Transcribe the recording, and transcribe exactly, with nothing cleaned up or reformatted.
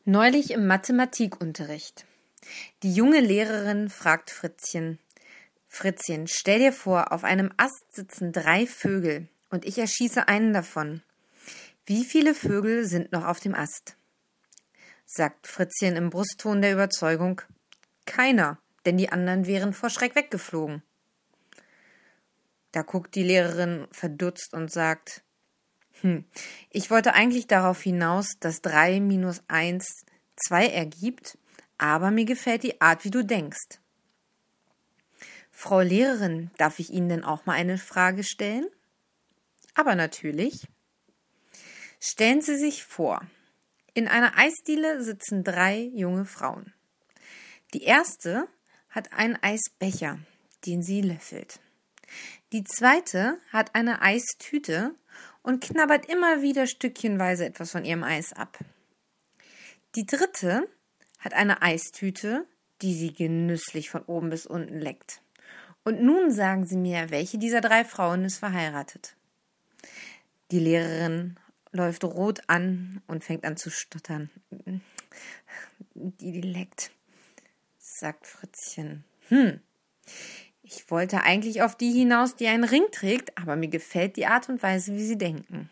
Neulich im Mathematikunterricht. Die junge Lehrerin fragt Fritzchen: Fritzchen, stell dir vor, auf einem Ast sitzen drei Vögel und ich erschieße einen davon. Wie viele Vögel sind noch auf dem Ast? Sagt Fritzchen im Brustton der Überzeugung: Keiner, denn die anderen wären vor Schreck weggeflogen. Da guckt die Lehrerin verdutzt und sagt: Hm, ich wollte eigentlich darauf hinaus, dass drei minus eins zwei ergibt, aber mir gefällt die Art, wie du denkst. Frau Lehrerin, darf ich Ihnen denn auch mal eine Frage stellen? Aber natürlich. Stellen Sie sich vor, in einer Eisdiele sitzen drei junge Frauen. Die erste hat einen Eisbecher, den sie löffelt. Die zweite hat eine Eistüte und knabbert immer wieder stückchenweise etwas von ihrem Eis ab. Die dritte hat eine Eistüte, die sie genüsslich von oben bis unten leckt. Und nun sagen Sie mir, welche dieser drei Frauen ist verheiratet? Die Lehrerin läuft rot an und fängt an zu stottern. Die, die leckt, sagt Fritzchen. Hm, ich wollte eigentlich auf die hinaus, die einen Ring trägt, aber mir gefällt die Art und Weise, wie Sie denken.